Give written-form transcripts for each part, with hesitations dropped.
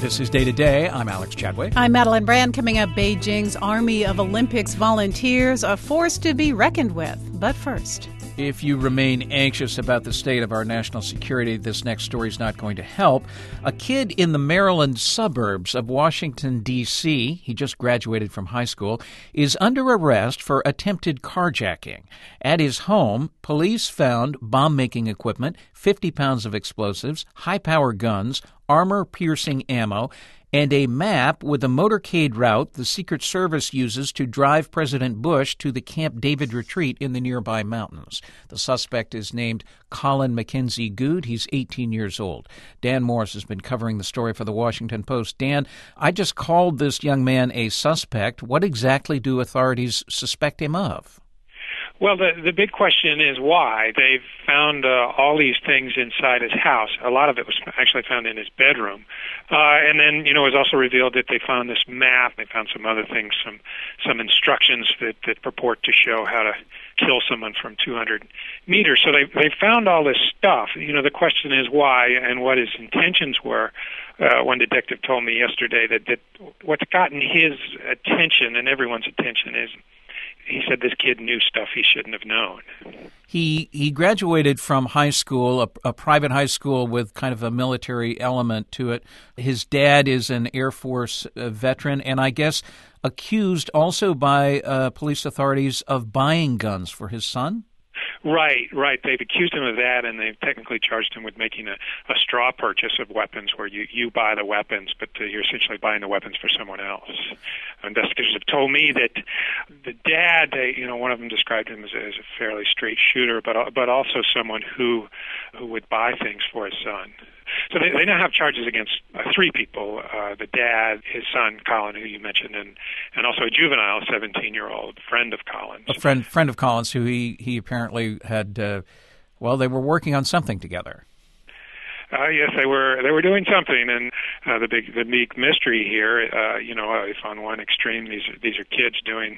This is Day to Day. I'm Alex Chadwick. I'm Madeline Brand. Coming up, Beijing's Army of Olympics volunteers, a force to be reckoned with. But first, if you remain anxious about the state of our national security, this next story is not going to help. A kid in the Maryland suburbs of Washington, D.C., he just graduated from high school, is under arrest for attempted carjacking. At his home, police found bomb-making equipment, 50 pounds of explosives, high-power guns, armor-piercing ammo, and a map with the motorcade route the Secret Service uses to drive President Bush to the Camp David retreat in the nearby mountains. The suspect is named Colin Mackenzie Good. He's 18 years old. Dan Morris has been covering the story for the Washington Post. Dan, I just called this young man a suspect. What exactly do authorities suspect him of? Well, the big question is why. They've found all these things inside his house. A lot of it was actually found in his bedroom. And then, it was also revealed that they found this map. They found some other things, some instructions that purport to show how to kill someone from 200 meters. So they found all this stuff. The question is why and what his intentions were. One detective told me yesterday that what's gotten his attention and everyone's attention is he said this kid knew stuff he shouldn't have known. He graduated from high school, a private high school with kind of a military element to it. His dad is an Air Force veteran, and I guess accused also by police authorities of buying guns for his son? Right. They've accused him of that, and they've technically charged him with making a straw purchase of weapons where you buy the weapons, but you're essentially buying the weapons for someone else. Investigators have told me that the dad, one of them described him as a fairly straight shooter, but also someone who would buy things for his son. So they now have charges against three people, the dad, his son, Colin, who you mentioned, and also a juvenile, 17-year-old friend of Colin's. A friend of Colin's who he apparently had, they were working on something together. Yes, they were doing something, and the big mystery here, if on one extreme these are kids doing,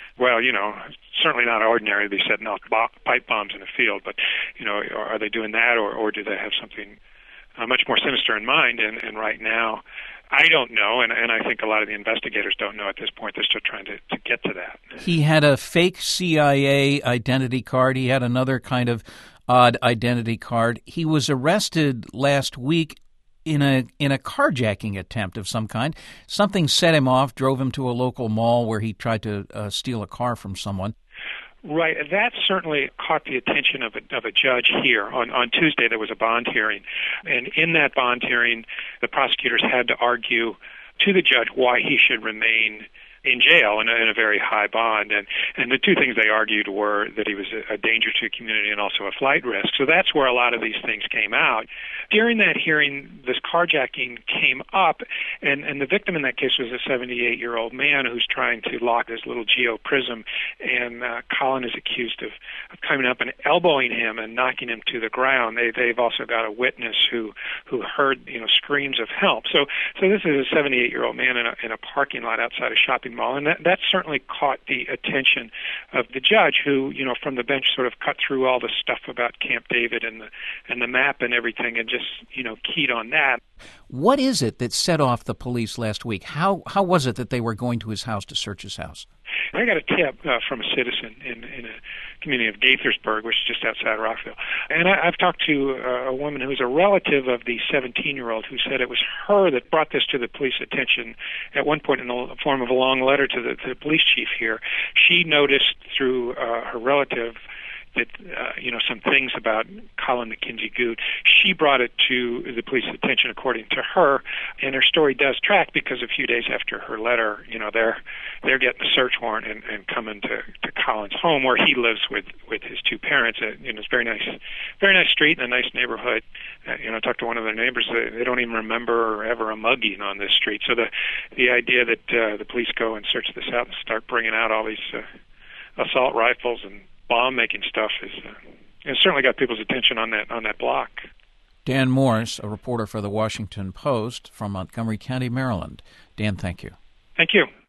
certainly not ordinary. They setting off pipe bombs in a field, but are they doing that, or do they have something much more sinister in mind? And right now, I don't know, and I think a lot of the investigators don't know at this point. They're still trying to get to that. He had a fake CIA identity card. He had another kind of odd identity card. He was arrested last week in a carjacking attempt of some kind. Something set him off, drove him to a local mall where he tried to steal a car from someone. Right. That certainly caught the attention of a judge here. On Tuesday, there was a bond hearing. And in that bond hearing, the prosecutors had to argue to the judge why he should remain in jail in a very high bond. And the two things they argued were that he was a danger to the community and also a flight risk. So that's where a lot of these things came out. During that hearing, this carjacking came up, and the victim in that case was a 78-year-old man who's trying to lock his little Geo Prism, and Colin is accused of coming up and elbowing him and knocking him to the ground. They've also got a witness who heard screams of help. So this is a 78-year-old man in a parking lot outside a shopping mall, and that certainly caught the attention of the judge, who from the bench sort of cut through all the stuff about Camp David and the map and everything, and just keyed on that. What is it that set off the police last week? How was it that they were going to his house to search his house? I got a tip from a citizen in a community of Gaithersburg, which is just outside Rockville. And I've talked to a woman who's a relative of the 17-year-old who said it was her that brought this to the police attention at one point in the form of a long letter to the police chief here. She noticed through her relative that some things about Colin Mackenzie Good. She brought it to the police's attention, according to her, and her story does track because a few days after her letter, they're getting a search warrant and coming to Colin's home where he lives with his two parents. It's very nice street and a nice neighborhood. I talked to one of their neighbors. They don't even remember ever a mugging on this street. So the idea that the police go and search this out and start bringing out all these assault rifles and bomb-making stuff has certainly got people's attention on that block. Dan Morris, a reporter for the Washington Post from Montgomery County, Maryland. Dan, thank you. Thank you.